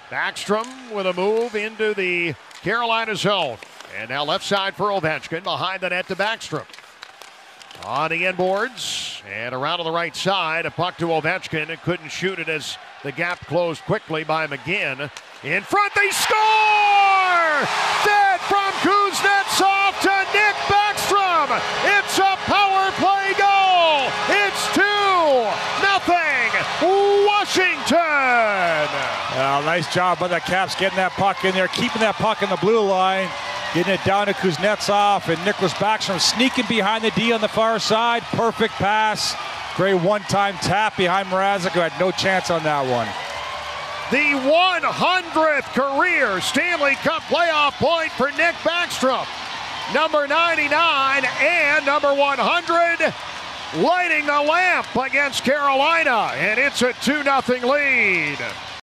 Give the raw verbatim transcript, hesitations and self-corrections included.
Backstrom with a move into the Carolina zone. And now left side for Ovechkin, behind the net to Backstrom. On the inboards, and around to the right side, a puck to Ovechkin. It couldn't shoot it as the gap closed quickly by McGinn. In front, they score! Dead from Kuznetsov to Nick Backstrom. It's a power play goal. It's two nothing Washington. Well, nice job by the Caps getting that puck in there, keeping that puck in the blue line, getting it down to Kuznetsov, and Nicholas Backstrom sneaking behind the D on the far side. Perfect pass. Great one-time tap behind Mrazek, who had no chance on that one. The one hundredth career Stanley Cup playoff point for Nick Backstrom. Number ninety-nine and number one hundred lighting the lamp against Carolina, and it's a two nothing lead.